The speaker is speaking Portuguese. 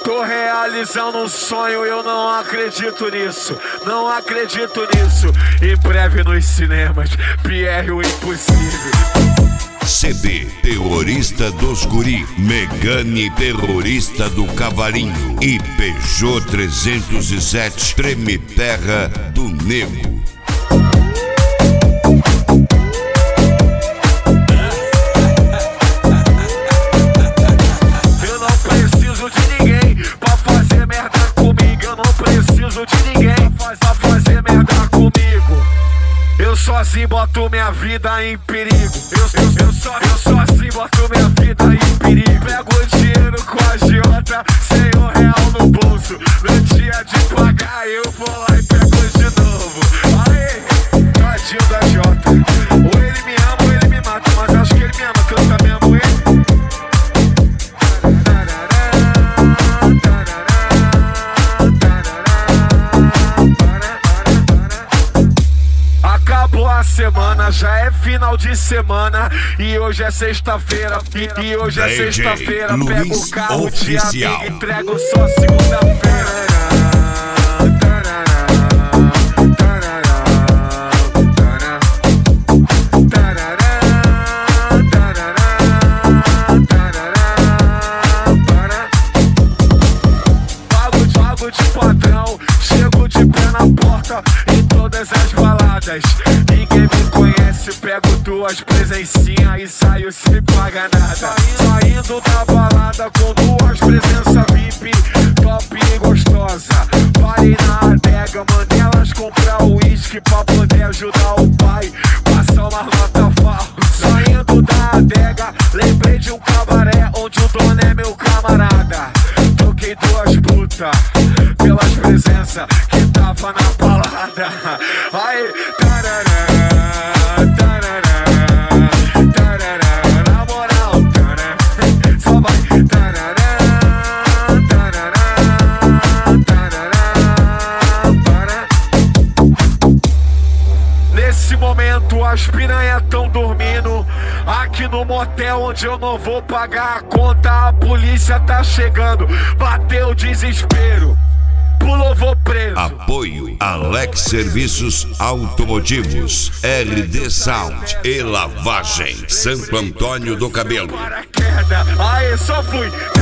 Tô realizando um sonho, eu não acredito nisso. Não acredito nisso. Em breve nos cinemas, Pierre o Impossível. CD Terrorista dos Guri, Megane Terrorista do Cavalinho e Peugeot 307 Treme Terra do Nego. Eu não preciso de ninguém pra fazer merda comigo. Eu não preciso de ninguém pra fazer merda comigo. Eu sozinho boto minha vida em perigo. Eu sozinho boto minha vida em perigo. Pego o dinheiro com a agiota, R$100 no bolso. No dia de pagar eu vou lá e pego de novo. Aê, tadinho da Jota. Ou ele me ama ou ele me mata, mas acho que ele me ama, que eu também amo ele. Acabou a semana, já é final de semana e hoje é sexta-feira. E hoje é sexta-feira. Pego o carro de amigo e entrego só segunda-feira. Pago de padrão, chego de pé na porta em todas as baladas. Ninguém me conhece, pego duas presencinhas e saio sem pagar nada. Saindo da balada com duas presenças VIP, top e gostosa. Parei na adega, mandei elas comprar uísque pra poder ajudar o pai, passar uma nota falsa. Saindo da adega, lembrei de um cabaré onde o dono é meu camarada. Toquei duas putas pelas presenças que tava na balada. Aí, tarará, tarará, tarará, na moral, tarará, só vai, tarará, tarará, tarará, tarará. Nesse momento as piranhas tão dormindo aqui no motel onde eu não vou pagar a conta. A polícia tá chegando, bateu o desespero, pulou, vou preso. Apoio Alex Serviços Automotivos, RD Sound e Lavagem, Santo Antônio do Cabelo. Paraquedas, aí só fui.